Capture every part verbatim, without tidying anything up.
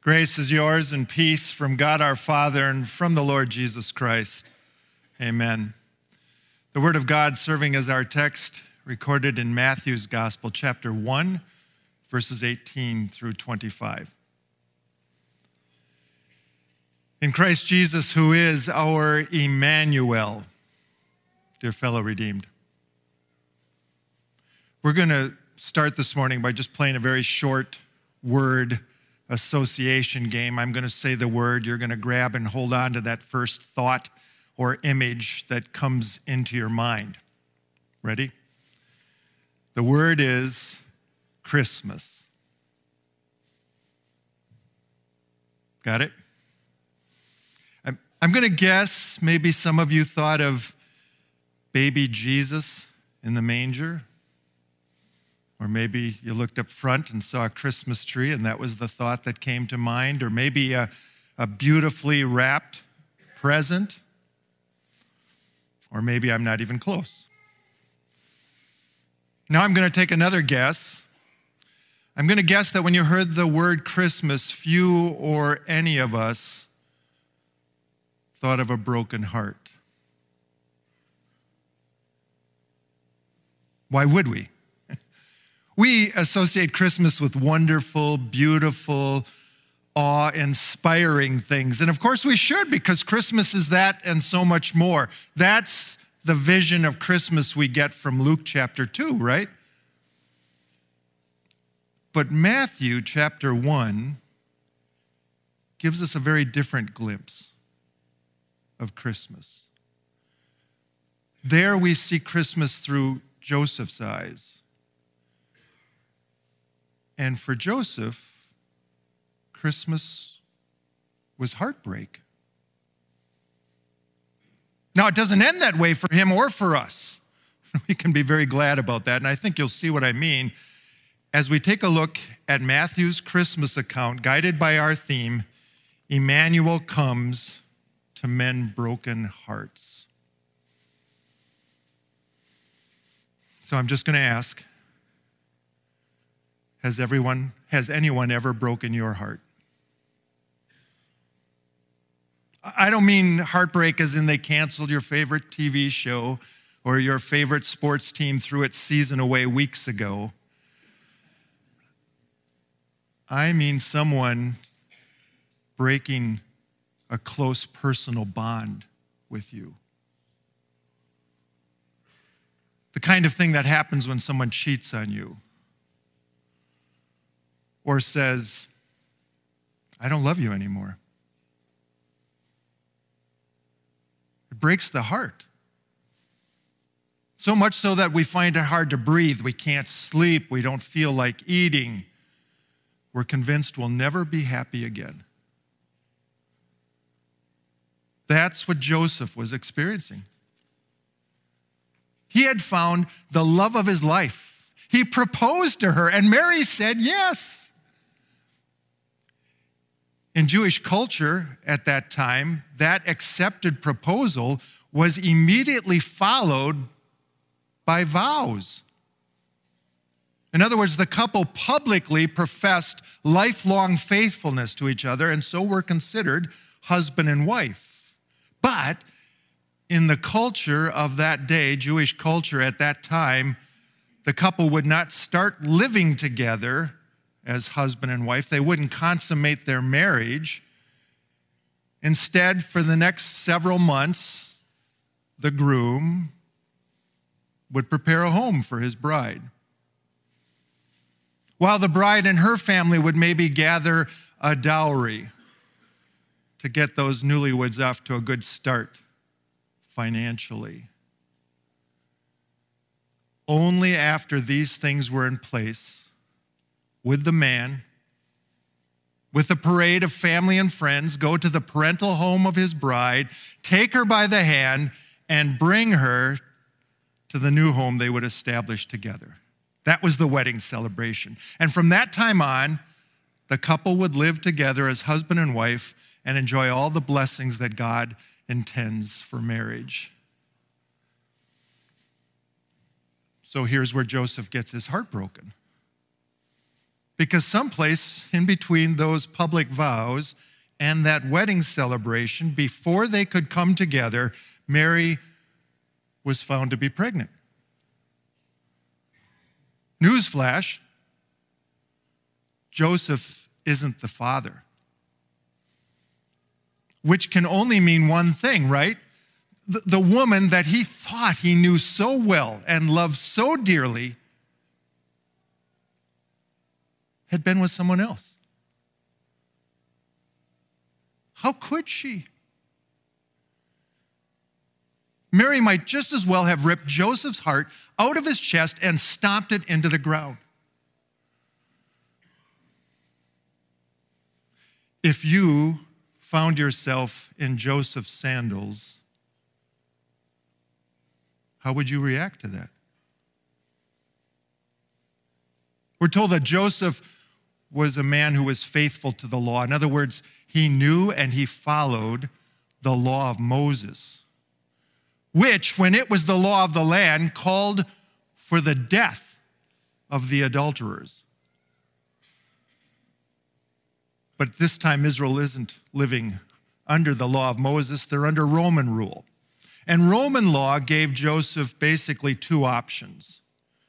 Grace is yours and peace from God our Father and from the Lord Jesus Christ. Amen. The Word of God serving as our text recorded in Matthew's Gospel, chapter one, verses eighteen through twenty-five. In Christ Jesus, who is our Emmanuel, dear fellow redeemed. We're going to start this morning by just playing a very short word association game. I'm going to say the word. You're going to grab and hold on to that first thought or image that comes into your mind. Ready? The word is Christmas. Got it? I'm, I'm going to guess maybe some of you thought of baby Jesus in the manger. Or maybe you looked up front and saw a Christmas tree and that was the thought that came to mind. Or maybe a, a beautifully wrapped present. Or maybe I'm not even close. Now I'm going to take another guess. I'm going to guess that when you heard the word Christmas, few or any of us thought of a broken heart. Why would we? We associate Christmas with wonderful, beautiful, awe-inspiring things. And of course we should, because Christmas is that and so much more. That's the vision of Christmas we get from Luke chapter two, right? But Matthew chapter one gives us a very different glimpse of Christmas. There we see Christmas through Joseph's eyes. And for Joseph, Christmas was heartbreak. Now, it doesn't end that way for him or for us. We can be very glad about that, and I think you'll see what I mean as we take a look at Matthew's Christmas account, guided by our theme, Emmanuel comes to mend broken hearts. So I'm just going to ask, Has everyone, has anyone ever broken your heart? I don't mean heartbreak as in they canceled your favorite T V show or your favorite sports team threw its season away weeks ago. I mean someone breaking a close personal bond with you. The kind of thing that happens when someone cheats on you. Or says, I don't love you anymore. It breaks the heart. So much so that we find it hard to breathe. We can't sleep. We don't feel like eating. We're convinced we'll never be happy again. That's what Joseph was experiencing. He had found the love of his life. He proposed to her, and Mary said yes. In Jewish culture at that time, that accepted proposal was immediately followed by vows. In other words, the couple publicly professed lifelong faithfulness to each other, and so were considered husband and wife. But in the culture of that day, Jewish culture at that time, the couple would not start living together as husband and wife. They wouldn't consummate their marriage. Instead, for the next several months, the groom would prepare a home for his bride, while the bride and her family would maybe gather a dowry to get those newlyweds off to a good start financially. Only after these things were in place would the man, with a parade of family and friends, go to the parental home of his bride, take her by the hand, and bring her to the new home they would establish together. That was the wedding celebration. And from that time on, the couple would live together as husband and wife and enjoy all the blessings that God intends for marriage. So here's where Joseph gets his heart broken. Because someplace in between those public vows and that wedding celebration, before they could come together, Mary was found to be pregnant. Newsflash, Joseph isn't the father. Which can only mean one thing, right? The, the woman that he thought he knew so well and loved so dearly had been with someone else. How could she? Mary might just as well have ripped Joseph's heart out of his chest and stomped it into the ground. If you found yourself in Joseph's sandals, how would you react to that? We're told that Joseph was a man who was faithful to the law. In other words, he knew and he followed the law of Moses, which, when it was the law of the land, called for the death of the adulterers. But this time, Israel isn't living under the law of Moses. They're under Roman rule. And Roman law gave Joseph basically two options.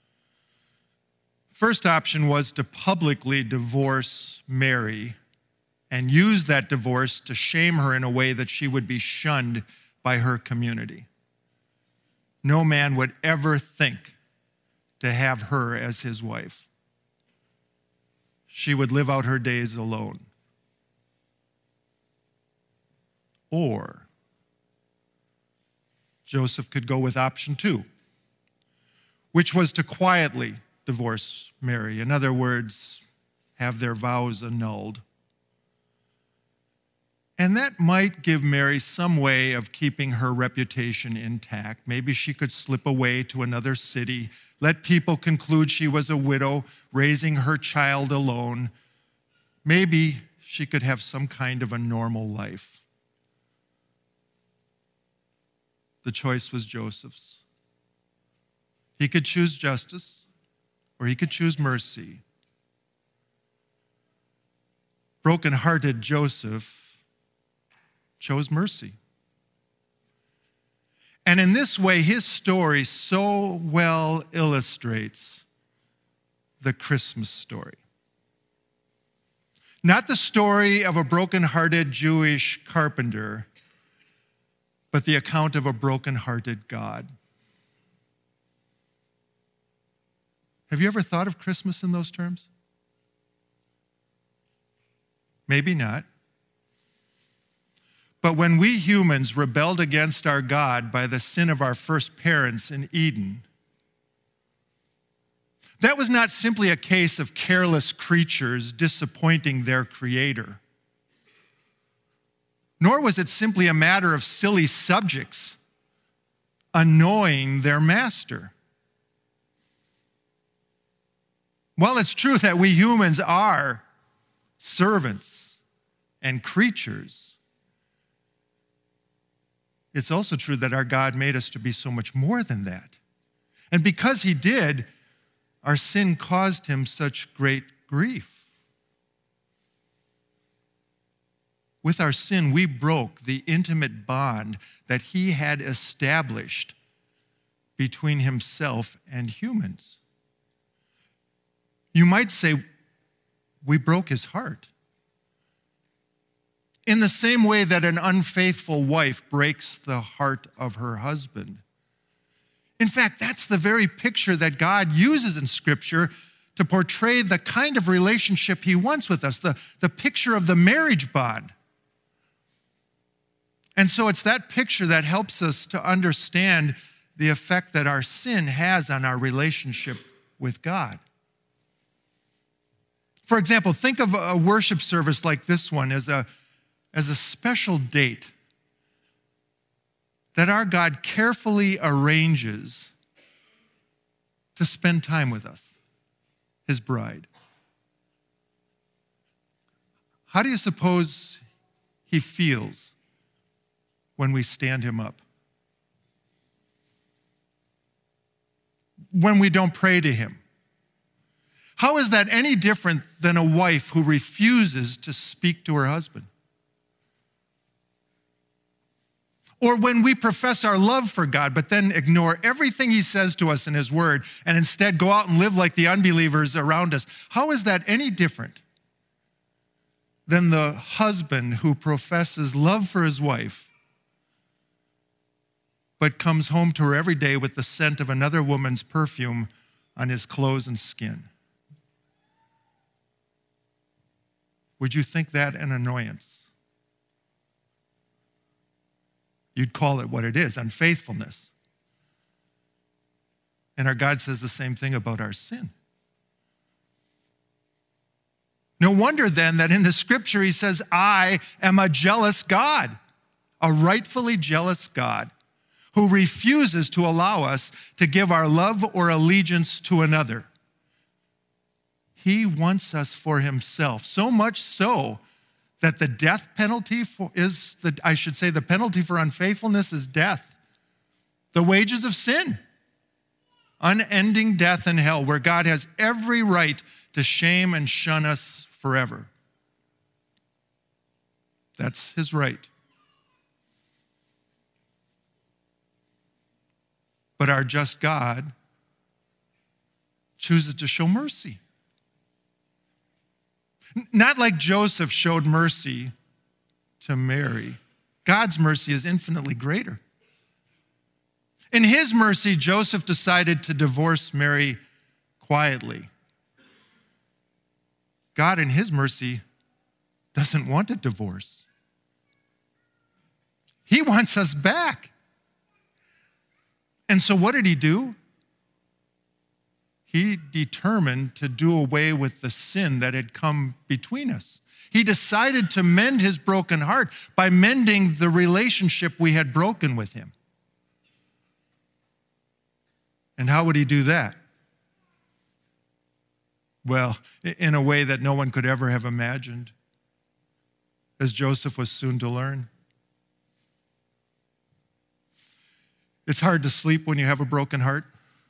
First option was to publicly divorce Mary and use that divorce to shame her in a way that she would be shunned by her community. No man would ever think to have her as his wife. She would live out her days alone. Or Joseph could go with option two, which was to quietly divorce Mary. In other words, have their vows annulled. And that might give Mary some way of keeping her reputation intact. Maybe she could slip away to another city, let people conclude she was a widow, raising her child alone. Maybe she could have some kind of a normal life. The choice was Joseph's. He could choose justice, or he could choose mercy. Broken-hearted Joseph chose mercy. And in this way, his story so well illustrates the Christmas story. Not the story of a broken-hearted Jewish carpenter, but the account of a broken-hearted God. Have you ever thought of Christmas in those terms? Maybe not. But when we humans rebelled against our God by the sin of our first parents in Eden, that was not simply a case of careless creatures disappointing their Creator. Nor was it simply a matter of silly subjects annoying their master. While it's true that we humans are servants and creatures, it's also true that our God made us to be so much more than that. And because he did, our sin caused him such great grief. With our sin, we broke the intimate bond that he had established between himself and humans. You might say, we broke his heart. In the same way that an unfaithful wife breaks the heart of her husband. In fact, that's the very picture that God uses in Scripture to portray the kind of relationship he wants with us, the, the picture of the marriage bond. And so it's that picture that helps us to understand the effect that our sin has on our relationship with God. For example, think of a worship service like this one as a, as a special date that our God carefully arranges to spend time with us, his bride. How do you suppose he feels when we stand him up? When we don't pray to him? How is that any different than a wife who refuses to speak to her husband? Or when we profess our love for God, but then ignore everything he says to us in his word and instead go out and live like the unbelievers around us, how is that any different than the husband who professes love for his wife, but comes home to her every day with the scent of another woman's perfume on his clothes and skin? Would you think that an annoyance? You'd call it what it is, unfaithfulness. And our God says the same thing about our sin. No wonder then that in the scripture he says, I am a jealous God, a rightfully jealous God who refuses to allow us to give our love or allegiance to another. He wants us for himself, so much so that the death penalty for is, the, I should say, the penalty for unfaithfulness is death. The wages of sin, unending death and hell, where God has every right to shame and shun us forever. That's his right. But our just God chooses to show mercy. Not like Joseph showed mercy to Mary. God's mercy is infinitely greater. In his mercy, Joseph decided to divorce Mary quietly. God, in his mercy, doesn't want a divorce. He wants us back. And so what did he do? He determined to do away with the sin that had come between us. He decided to mend his broken heart by mending the relationship we had broken with him. And how would he do that? Well, in a way that no one could ever have imagined, as Joseph was soon to learn. It's hard to sleep when you have a broken heart.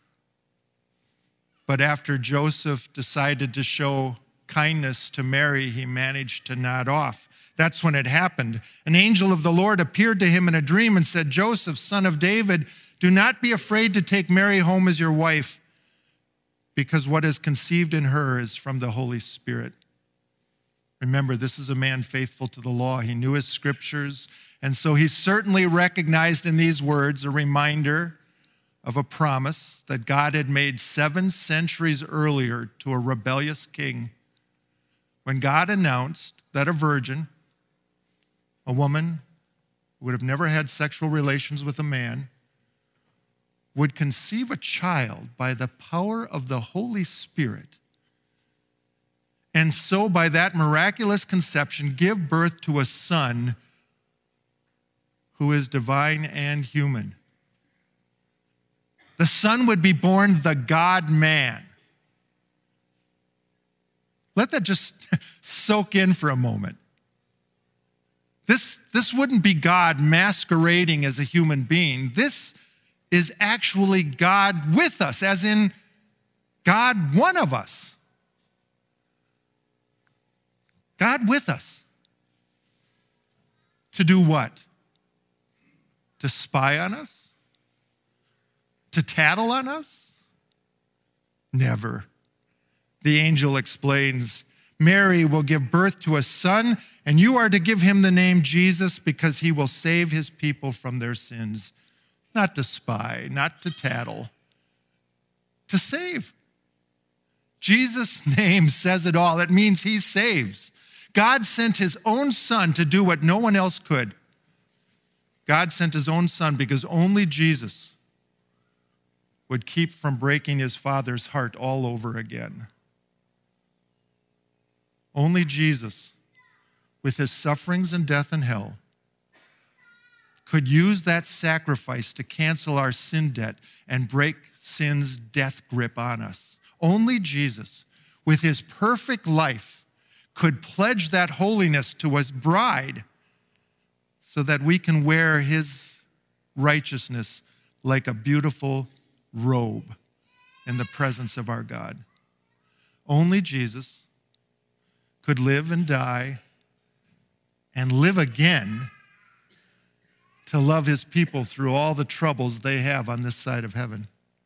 But after Joseph decided to show kindness to Mary, he managed to nod off. That's when it happened. An angel of the Lord appeared to him in a dream and said, Joseph, son of David, do not be afraid to take Mary home as your wife, because what is conceived in her is from the Holy Spirit. Remember, this is a man faithful to the law. He knew his scriptures, and so he certainly recognized in these words a reminder of a promise that God had made seven centuries earlier to a rebellious king, when God announced that a virgin, a woman who would have never had sexual relations with a man, would conceive a child by the power of the Holy Spirit, and so by that miraculous conception give birth to a son who is divine and human. The son would be born the God-man. Let that just soak in for a moment. This, this wouldn't be God masquerading as a human being. This is actually God with us, as in God one of us. God with us. To do what? To spy on us? To tattle on us? Never. The angel explains, Mary will give birth to a son, and you are to give him the name Jesus because he will save his people from their sins. Not to spy, not to tattle, to save. Jesus' name says it all. It means he saves. God sent his own son to do what no one else could. God sent his own son because only Jesus would keep from breaking his Father's heart all over again. Only Jesus, with his sufferings and death and hell, could use that sacrifice to cancel our sin debt and break sin's death grip on us. Only Jesus, with his perfect life, could pledge that holiness to his bride so that we can wear his righteousness like a beautiful robe in the presence of our God. Only Jesus could live and die and live again to love his people through all the troubles they have on this side of heaven.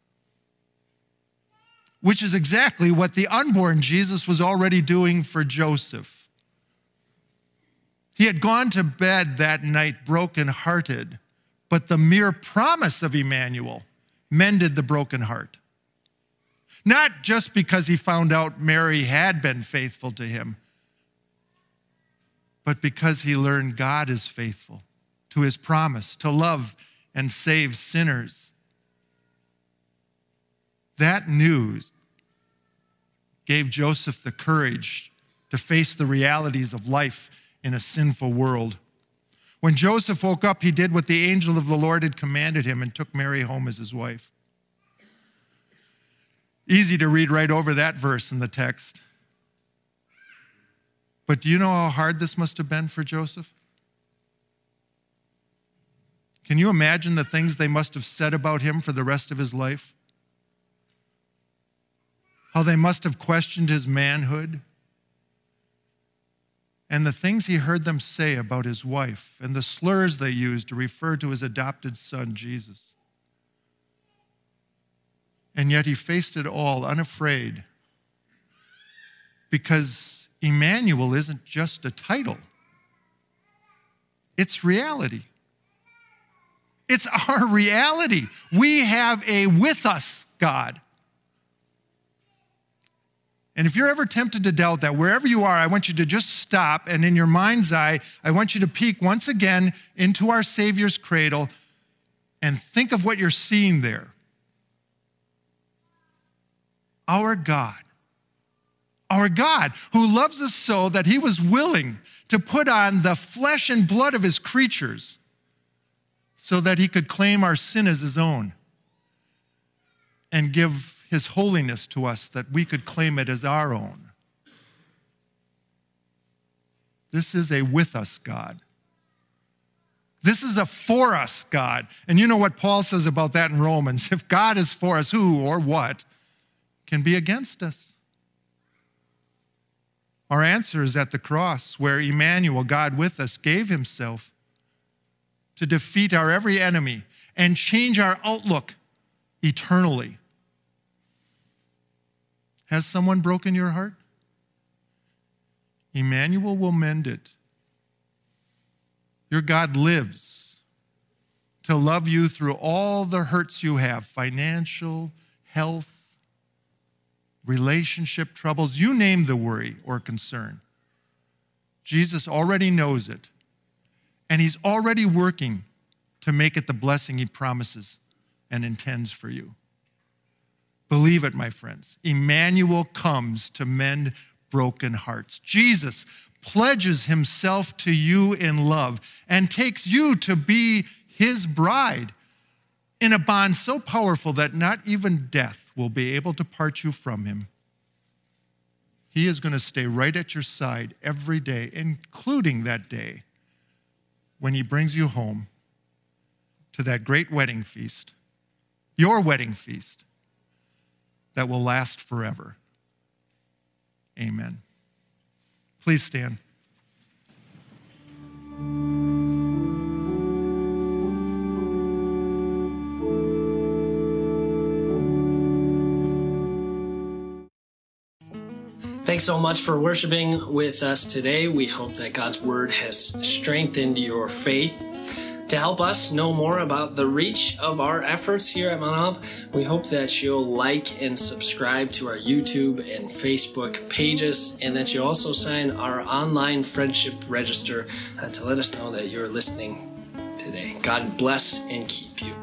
Which is exactly what the unborn Jesus was already doing for Joseph. He had gone to bed that night brokenhearted, but the mere promise of Emmanuel mended the broken heart. Not just because he found out Mary had been faithful to him, but because he learned God is faithful to his promise to love and save sinners. That news gave Joseph the courage to face the realities of life in a sinful world. When Joseph woke up, he did what the angel of the Lord had commanded him and took Mary home as his wife. Easy to read right over that verse in the text. But do you know how hard this must have been for Joseph? Can you imagine the things they must have said about him for the rest of his life? How they must have questioned his manhood, and the things he heard them say about his wife, and the slurs they used to refer to his adopted son, Jesus. And yet he faced it all unafraid, because Emmanuel isn't just a title. It's reality. It's our reality. We have a with us God. And if you're ever tempted to doubt that, wherever you are, I want you to just stop, and in your mind's eye, I want you to peek once again into our Savior's cradle and think of what you're seeing there. Our God. Our God, who loves us so that he was willing to put on the flesh and blood of his creatures so that he could claim our sin as his own and give his holiness to us that we could claim it as our own. This is a with us God. This is a for us God. And you know what Paul says about that in Romans. If God is for us, who or what can be against us? Our answer is at the cross, where Emmanuel, God with us, gave himself to defeat our every enemy and change our outlook eternally. Has someone broken your heart? Emmanuel will mend it. Your God lives to love you through all the hurts you have, financial, health, relationship troubles, you name the worry or concern. Jesus already knows it, and he's already working to make it the blessing he promises and intends for you. Believe it, my friends. Emmanuel comes to mend broken hearts. Jesus pledges himself to you in love and takes you to be his bride in a bond so powerful that not even death will be able to part you from him. He is going to stay right at your side every day, including that day when he brings you home to that great wedding feast, your wedding feast, that will last forever. Amen. Please stand. Thanks so much for worshiping with us today. We hope that God's word has strengthened your faith. To help us know more about the reach of our efforts here at Mount Olive, we hope that you'll like and subscribe to our YouTube and Facebook pages, and that you also sign our online friendship register uh, to let us know that you're listening today. God bless and keep you.